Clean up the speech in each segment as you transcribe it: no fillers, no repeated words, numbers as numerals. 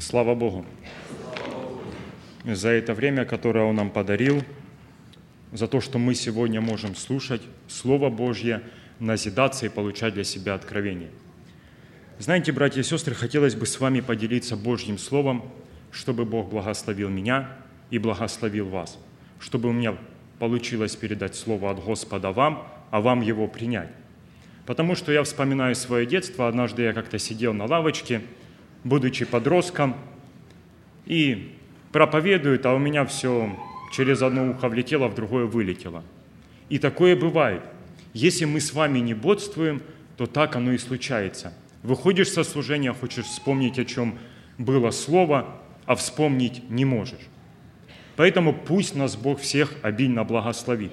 Слава Богу за это время, которое Он нам подарил, за то, что мы сегодня можем слушать Слово Божье, назидаться и получать для себя откровение. Знаете, братья и сестры, хотелось бы с вами поделиться Божьим Словом, чтобы Бог благословил меня и благословил вас, чтобы у меня получилось передать Слово от Господа вам, а вам его принять. Потому что я вспоминаю свое детство. Однажды я как-то сидел на лавочке, будучи подростком, и проповедует, а у меня все через одно ухо влетело, в другое вылетело. И такое бывает. Если мы с вами не бодствуем, то так оно и случается. Выходишь со служения, хочешь вспомнить, о чем было слово, а вспомнить не можешь. Поэтому пусть нас Бог всех обильно благословит.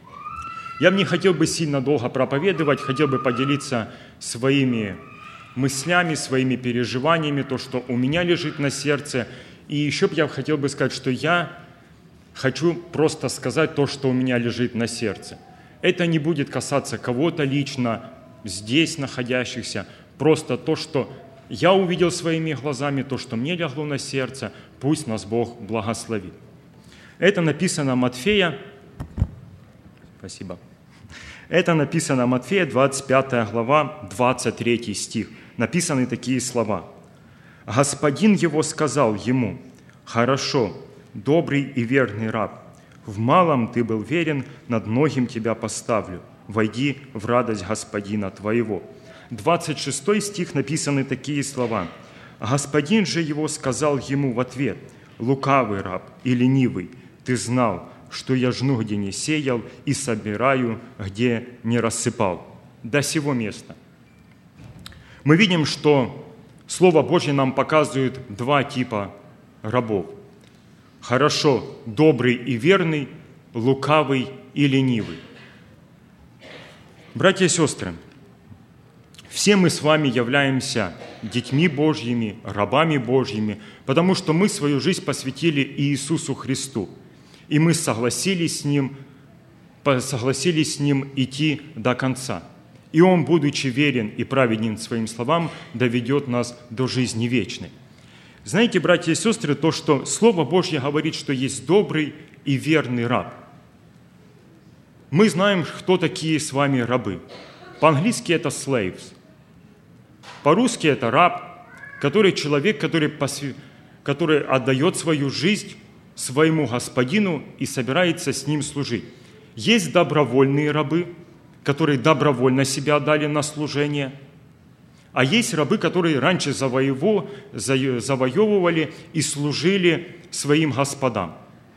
Я не хотел бы сильно долго проповедовать, хотел бы поделиться своими мыслями, своими переживаниями, то, что у меня лежит на сердце. И еще я хотел бы сказать, что я хочу просто сказать то, что у меня лежит на сердце. Это не будет касаться кого-то лично, здесь находящихся, просто то, что я увидел своими глазами, то, что мне легло на сердце, пусть нас Бог благословит. Это написано Матфея, спасибо. Это написано Матфея, 25 глава, 23 стих. Написаны такие слова. «Господин его сказал ему: „Хорошо, добрый и верный раб, в малом ты был верен, над многим тебя поставлю. Войди в радость господина твоего». 26 стих написаны такие слова. «Господин же его сказал ему в ответ: „Лукавый раб и ленивый, ты знал, что я жну, где не сеял, и собираю, где не рассыпал“». До сего места. Мы видим, что Слово Божье нам показывает два типа рабов. Хорошо, добрый и верный, лукавый и ленивый. Братья и сестры, все мы с вами являемся детьми Божьими, рабами Божьими, потому что мы свою жизнь посвятили Иисусу Христу. И мы согласились с Ним идти до конца. И Он, будучи верен и праведен своим словам, доведет нас до жизни вечной. Знаете, братья и сестры, то, что Слово Божье говорит, что есть добрый и верный раб. Мы знаем, кто такие с вами рабы. По-английски это slaves. По-русски это раб, человек, который отдает свою жизнь своему господину и собирается с ним служить. Есть добровольные рабы, которые добровольно себя отдали на служение, а есть рабы, которые раньше завоевывали и служили своим господам.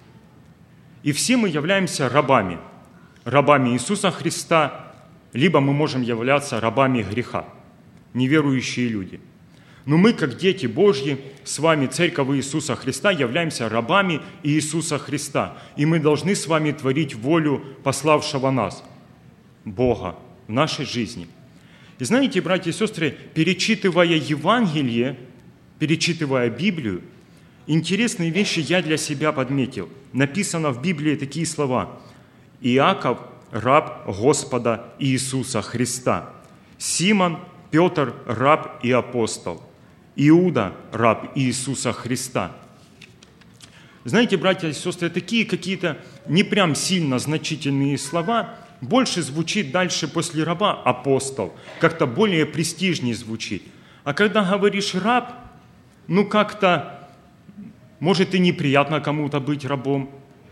И все мы являемся рабами Иисуса Христа, либо мы можем являться рабами греха, неверующие люди. Но мы, как дети Божьи, с вами, Церковь Иисуса Христа, являемся рабами Иисуса Христа. И мы должны с вами творить волю пославшего нас, Бога, в нашей жизни. И знаете, братья и сестры, перечитывая Евангелие, перечитывая Библию, интересные вещи я для себя подметил. Написано в Библии такие слова. «Иаков, раб Господа Иисуса Христа. Симон, Петр, раб и апостол. Иуда, раб Иисуса Христа». Знаете, братья и сестры, такие какие-то не прям сильно значительные слова, больше звучит дальше после раба апостол, как-то более престижнее звучит. А когда говоришь раб, как-то, может, и неприятно кому-то быть рабом,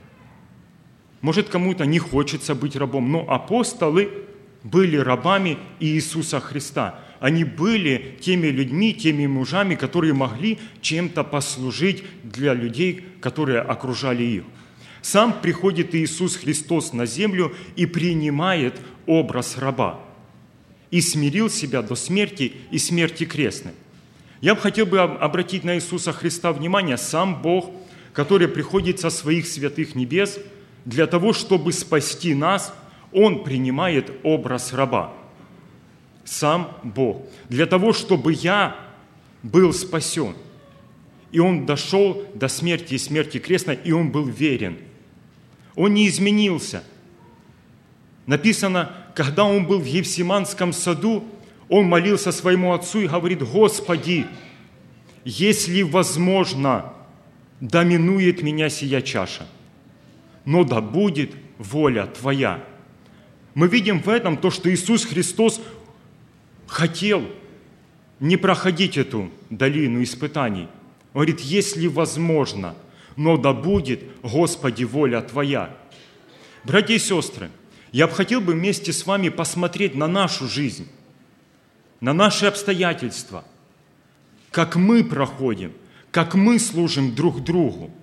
может, кому-то не хочется быть рабом, но апостолы были рабами Иисуса Христа. Они были теми людьми, теми мужами, которые могли чем-то послужить для людей, которые окружали их. Сам приходит Иисус Христос на землю и принимает образ раба. И смирил себя до смерти и смерти крестной. Я бы хотел обратить на Иисуса Христа внимание, сам Бог, который приходит со своих святых небес для того, чтобы спасти нас, Он принимает образ раба. Сам Бог. Для того, чтобы я был спасен. И Он дошел до смерти и смерти крестной, и Он был верен. Он не изменился. Написано, когда Он был в Гефсиманском саду, Он молился своему Отцу и говорит: «Господи, если возможно, доминует меня сия чаша, но да будет воля Твоя». Мы видим в этом то, что Иисус Христос хотел не проходить эту долину испытаний. Он говорит, если возможно, но да будет, Господи, воля Твоя. Братья и сестры, я бы хотел вместе с вами посмотреть на нашу жизнь, на наши обстоятельства, как мы проходим, как мы служим друг другу.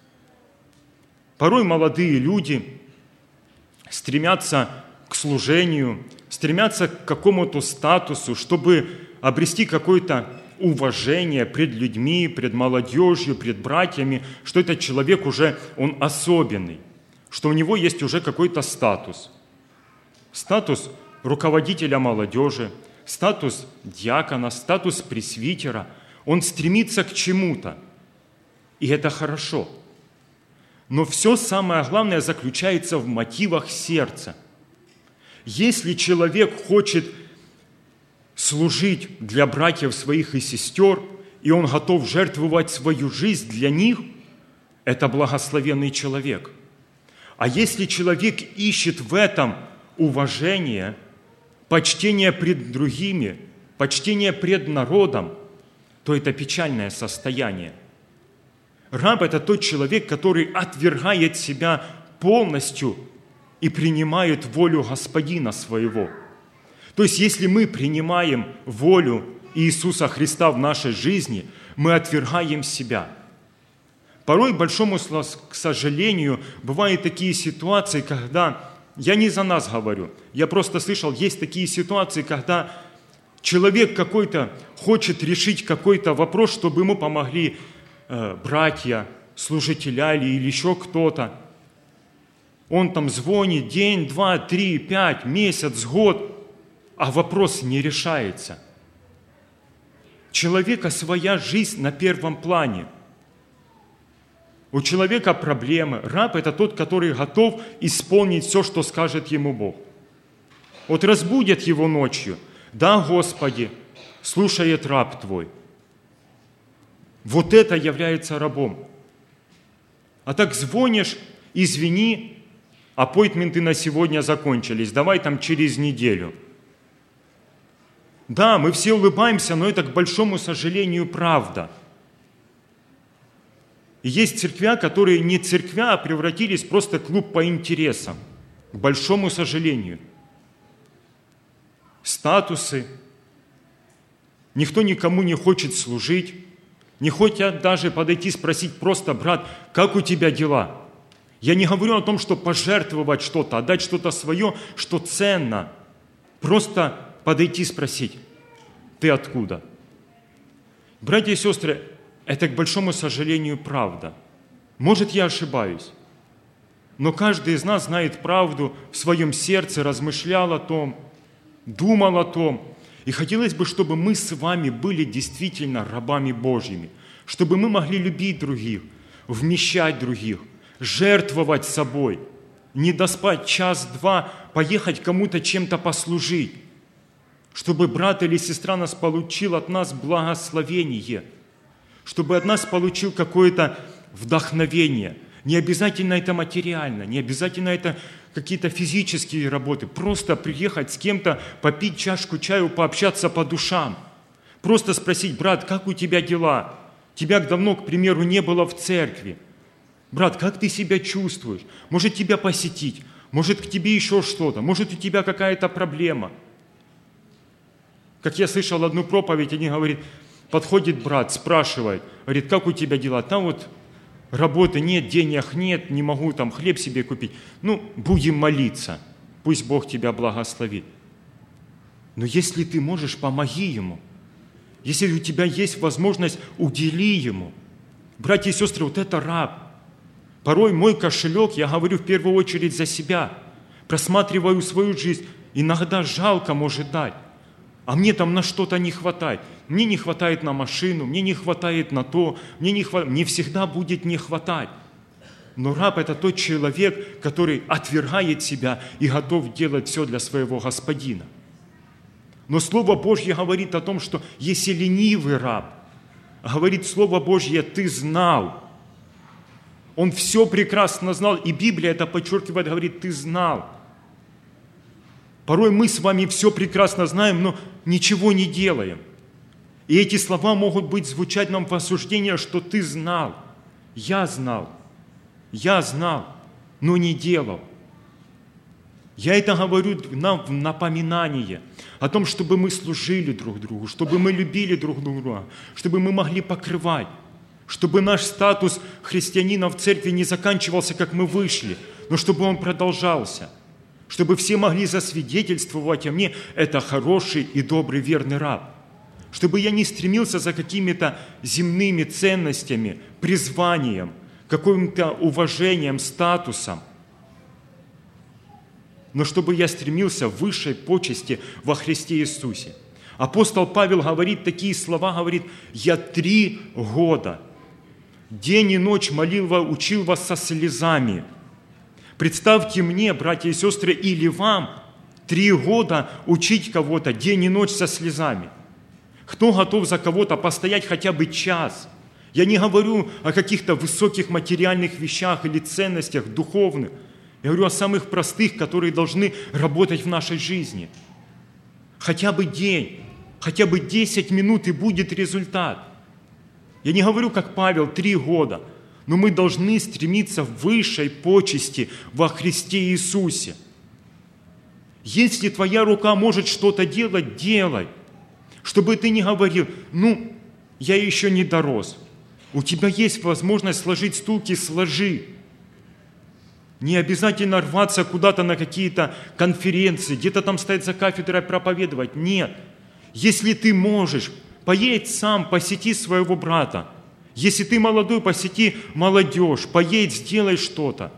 Порой молодые люди стремятся к служению, стремятся к какому-то статусу, чтобы обрести какое-то уважение пред людьми, пред молодежью, пред братьями, что этот человек уже, он особенный, что у него есть уже какой-то статус. Статус руководителя молодежи, статус диакона, статус пресвитера. Он стремится к чему-то, и это хорошо. Но все самое главное заключается в мотивах сердца. Если человек хочет служить для братьев своих и сестер, и он готов жертвовать свою жизнь для них, это благословенный человек. А если человек ищет в этом уважение, почтение пред другими, почтение пред народом, то это печальное состояние. Раб – это тот человек, который отвергает себя полностью и принимает волю Господина своего. То есть, если мы принимаем волю Иисуса Христа в нашей жизни, мы отвергаем себя. Порой, к большому к сожалению, бывают такие ситуации, когда, я не за нас говорю, я просто слышал, есть такие ситуации, когда человек какой-то хочет решить какой-то вопрос, чтобы ему помогли братья, служителя или еще кто-то. Он там звонит день, 2, 3, 5, месяц, год, а вопрос не решается. Человека своя жизнь на первом плане. У человека проблемы. Раб – это тот, который готов исполнить все, что скажет ему Бог. Вот разбудят его ночью. Да, Господи, слушает раб Твой. Вот это является рабом. А так звонишь, извини, аппоинтменты на сегодня закончились, давай там через неделю. Да, мы все улыбаемся, но это, к большому сожалению, правда. И есть церквя, которые не церквя, а превратились просто в клуб по интересам, к большому сожалению. Статусы. Никто никому не хочет служить. Не хотят даже подойти спросить просто, брат, как у тебя дела? Я не говорю о том, что пожертвовать что-то, отдать что-то свое, что ценно. Просто подойти спросить, ты откуда? Братья и сестры, это, к большому сожалению, правда. Может, я ошибаюсь, но каждый из нас знает правду, в своем сердце размышлял о том, думал о том. И хотелось бы, чтобы мы с вами были действительно рабами Божьими, чтобы мы могли любить других, вмещать других, жертвовать собой, не доспать час-два, поехать кому-то чем-то послужить, чтобы брат или сестра нас получил от нас благословение, чтобы от нас получил какое-то вдохновение. Не обязательно это материально, не обязательно это какие-то физические работы. Просто приехать с кем-то, попить чашку чаю, пообщаться по душам. Просто спросить, брат, как у тебя дела? Тебя давно, к примеру, не было в церкви. Брат, как ты себя чувствуешь? Может, тебя посетить? Может, к тебе еще что-то? Может, у тебя какая-то проблема? Как я слышал одну проповедь, они говорят, подходит брат, спрашивает, говорит, как у тебя дела? Там вот работы нет, денег нет, не могу там хлеб себе купить. Ну, будем молиться, пусть Бог тебя благословит. Но если ты можешь, помоги ему. Если у тебя есть возможность, удели ему. Братья и сестры, вот это раб. Порой мой кошелек, я говорю в первую очередь за себя, просматриваю свою жизнь, иногда жалко может дать. А мне там на что-то не хватает. Мне не хватает на машину, мне не хватает на то, мне всегда будет не хватать. Но раб – это тот человек, который отвергает себя и готов делать все для своего господина. Но Слово Божье говорит о том, что если ленивый раб, Говорит Слово Божье, ты знал. Он все прекрасно знал, и Библия это подчеркивает, говорит, ты знал. Порой мы с вами все прекрасно знаем, но ничего не делаем. И эти слова могут звучать нам в осуждение, что ты знал, я знал, но не делал. Я это говорю нам в напоминание о том, чтобы мы служили друг другу, чтобы мы любили друг друга, чтобы мы могли покрывать, чтобы наш статус христианина в церкви не заканчивался, как мы вышли, но чтобы он продолжался, чтобы все могли засвидетельствовать о мне, это хороший и добрый верный раб, чтобы я не стремился за какими-то земными ценностями, призванием, каким-то уважением, статусом, но чтобы я стремился в высшей почести во Христе Иисусе. Апостол Павел говорит такие слова, говорит, «Я 3 года, день и ночь молил вас, учил вас со слезами». Представьте мне, братья и сестры, или вам 3 года учить кого-то день и ночь со слезами. Кто готов за кого-то постоять хотя бы час? Я не говорю о каких-то высоких материальных вещах или ценностях духовных. Я говорю о самых простых, которые должны работать в нашей жизни. Хотя бы день, хотя бы 10 минут, и будет результат. Я не говорю, как Павел, 3 года, но мы должны стремиться в высшей почести во Христе Иисусе. Если твоя рука может что-то делать, делай. Чтобы ты не говорил, я еще не дорос. У тебя есть возможность сложить стулки, сложи. Не обязательно рваться куда-то на какие-то конференции, где-то там стоять за кафедрой проповедовать. Нет. Если ты можешь, поедь сам, посети своего брата. Если ты молодой, посети молодежь, поедь, сделай что-то.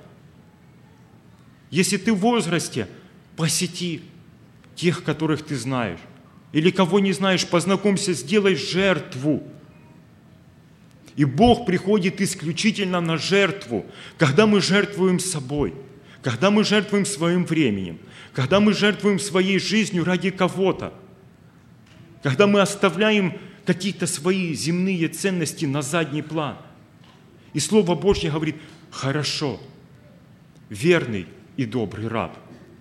Если ты в возрасте, посети тех, которых ты знаешь. Или кого не знаешь, познакомься, сделай жертву. И Бог приходит исключительно на жертву, когда мы жертвуем собой, когда мы жертвуем своим временем, когда мы жертвуем своей жизнью ради кого-то, когда мы оставляем какие-то свои земные ценности на задний план. И Слово Божье говорит, хорошо, верный и добрый раб.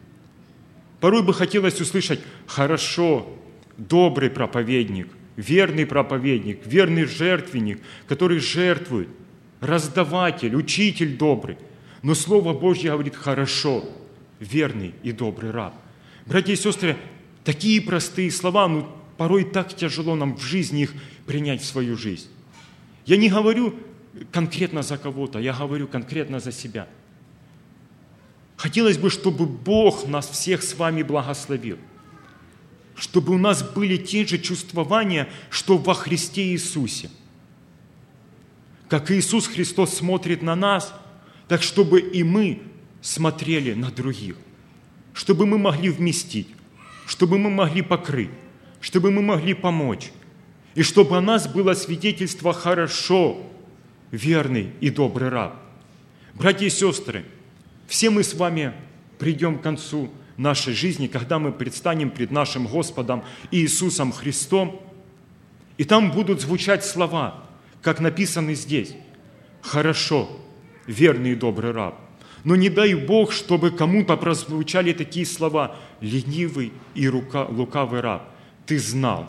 Порой бы хотелось услышать, хорошо, добрый проповедник, верный проповедник, верный жертвенник, который жертвует, раздаватель, учитель добрый. Но Слово Божье говорит, хорошо, верный и добрый раб. Братья и сестры, такие простые слова, порой так тяжело нам в жизни их принять в свою жизнь. Я не говорю конкретно за кого-то, я говорю конкретно за себя. Хотелось бы, чтобы Бог нас всех с вами благословил. Чтобы у нас были те же чувствования, что во Христе Иисусе. Как Иисус Христос смотрит на нас, так чтобы и мы смотрели на других. Чтобы мы могли вместить, чтобы мы могли покрыть, чтобы мы могли помочь. И чтобы о нас было свидетельство «хорошо, верный и добрый раб». Братья и сестры, все мы с вами придем к концу нашей жизни, когда мы предстанем пред нашим Господом Иисусом Христом, и там будут звучать слова, как написаны здесь. «Хорошо, верный и добрый раб». Но не дай Бог, чтобы кому-то прозвучали такие слова «ленивый и лукавый раб». Ты знал.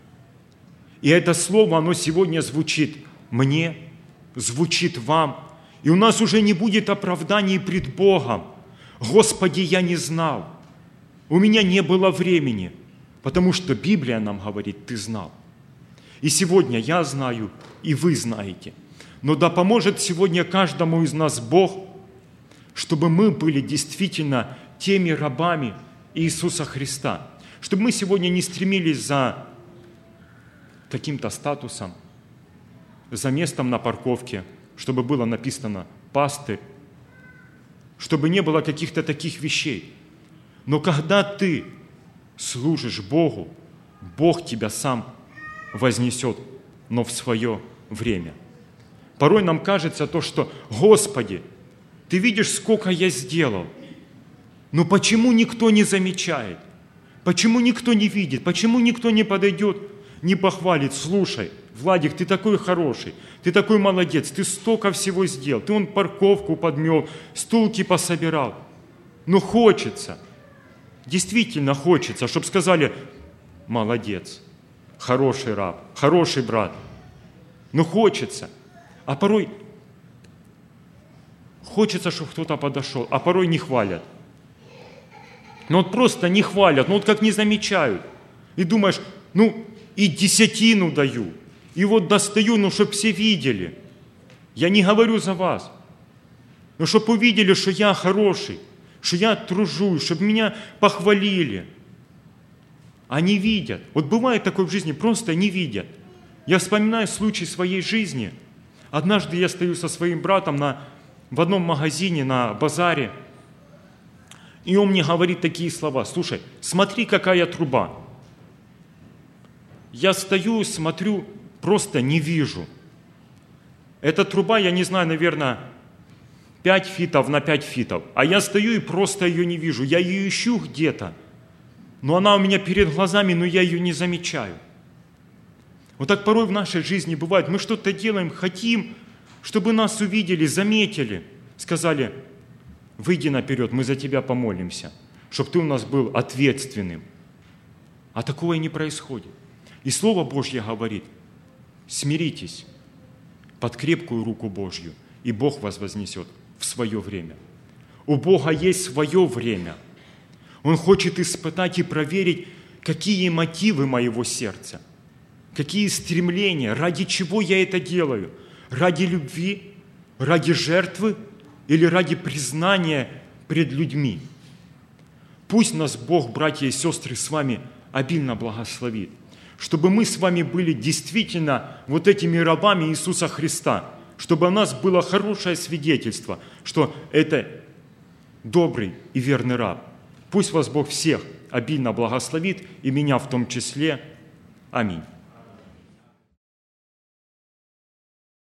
И это слово, оно сегодня звучит мне, звучит вам, и у нас уже не будет оправданий пред Богом. «Господи, я не знал, у меня не было времени», потому что Библия нам говорит, ты знал. И сегодня я знаю, и вы знаете. Но да поможет сегодня каждому из нас Бог, чтобы мы были действительно теми рабами Иисуса Христа, чтобы мы сегодня не стремились за каким-то статусом, за местом на парковке, чтобы было написано «пастырь», чтобы не было каких-то таких вещей. Но когда ты служишь Богу, Бог тебя сам вознесет, но в свое время. Порой нам кажется то, что «Господи, Ты видишь, сколько я сделал, но почему никто не замечает? Почему никто не видит? Почему никто не подойдет, не похвалит? Слушай, Владик, ты такой хороший, ты такой молодец, ты столько всего сделал, ты вон парковку подмел, стулки пособирал. Но хочется, действительно хочется, чтобы сказали: молодец, хороший раб, хороший брат. Но хочется. А порой хочется, чтобы кто-то подошел, а порой не хвалят. Ну вот просто не хвалят, ну вот как не замечают. И думаешь, ну и десятину даю, и вот достаю, ну чтобы все видели. Я не говорю за вас, но чтобы увидели, что я хороший, что я тружусь, чтобы меня похвалили. Они видят. Вот бывает такое в жизни, просто не видят. Я вспоминаю случай своей жизни. Однажды я стою со своим братом в одном магазине, на базаре, и он мне говорит такие слова: слушай, смотри, какая труба. Я стою, смотрю, просто не вижу. Эта труба, я не знаю, наверное, 5 фитов на 5 фитов. А я стою и просто ее не вижу. Я ее ищу где-то, но она у меня перед глазами, но я ее не замечаю. Вот так порой в нашей жизни бывает. Мы что-то делаем, хотим, чтобы нас увидели, заметили, сказали: выйди наперед, мы за тебя помолимся, чтобы ты у нас был ответственным. А такого и не происходит. И Слово Божье говорит: смиритесь под крепкую руку Божью, и Бог вас вознесет в свое время. У Бога есть свое время. Он хочет испытать и проверить, какие мотивы моего сердца, какие стремления, ради чего я это делаю. Ради любви, ради жертвы или ради признания пред людьми. Пусть нас Бог, братья и сестры, с вами обильно благословит, чтобы мы с вами были действительно вот этими рабами Иисуса Христа, чтобы у нас было хорошее свидетельство, что это добрый и верный раб. Пусть вас Бог всех обильно благословит, и меня в том числе. Аминь.